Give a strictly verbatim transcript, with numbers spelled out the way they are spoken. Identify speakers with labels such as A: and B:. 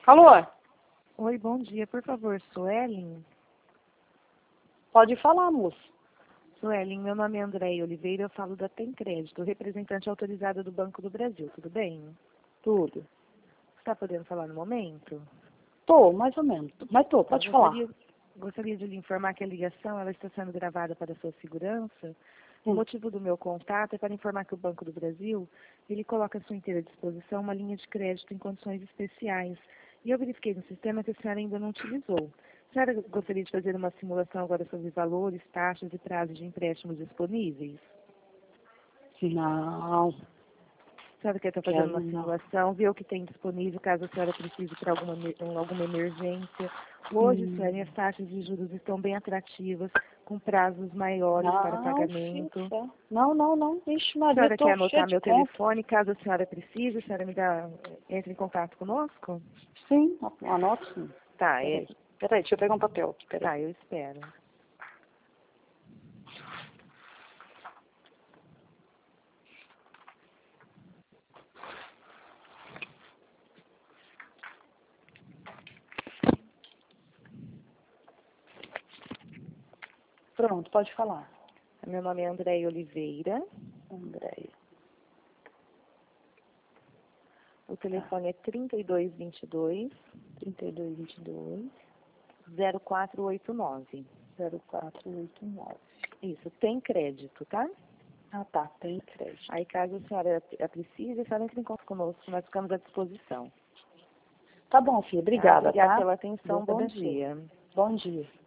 A: Alô?
B: Oi, bom dia. Por favor, Suelen?
A: Pode falar, moço.
B: Suelen, meu nome é Andréia Oliveira, eu falo da Tem Crédito, representante autorizada do Banco do Brasil, tudo bem?
A: Tudo.
B: Está podendo falar no momento?
A: Tô, mais ou menos. Mas tô, pode
B: Eu
A: falar.
B: gostaria, gostaria de lhe informar que a ligação ela está sendo gravada para sua segurança. O
A: Hum.
B: motivo do meu contato é para informar que o Banco do Brasil ele coloca à sua inteira disposição uma linha de crédito em condições especiais. E eu verifiquei no sistema que a senhora ainda não utilizou. A senhora gostaria de fazer uma simulação agora sobre valores, taxas e prazos de empréstimos disponíveis?
A: Não,
B: A senhora quer estar fazendo
A: quero
B: uma
A: não.
B: simulação, ver o que tem disponível, caso a senhora precise para alguma, emer- alguma emergência. Hoje,
A: Hum.
B: Sueli, as taxas de juros estão bem atrativas, com prazos maiores para
A: Não,
B: pagamento.
A: fixa. Não, não, não. Ixi,
B: A
A: Maria, eu
B: senhora quer
A: tô cheia
B: anotar
A: de
B: meu
A: conta.
B: telefone, caso a senhora precise, a senhora me dá, entre em contato conosco?
A: Sim, anoto sim.
B: Tá, é,
A: Peraí. Peraí, deixa eu pegar um papel aqui, peraí.
B: tá, eu espero.
A: Pronto, pode falar.
B: Meu nome é Andréia Oliveira,
A: Andréia.
B: o telefone é trinta e dois, vinte e dois,
A: trinta e dois, vinte e dois,
B: zero quatro oito nove.
A: zero quatro oito nove.
B: Isso, tem crédito, tá?
A: Ah, tá, tem crédito.
B: Aí, caso a senhora precise, a senhora entre em contato conosco, nós ficamos à disposição.
A: Tá bom, filha.
B: Tá?
A: Obrigada,
B: Obrigada
A: tá?
B: pela atenção,
A: Deus
B: bom
A: abençoe.
B: dia.
A: Bom dia.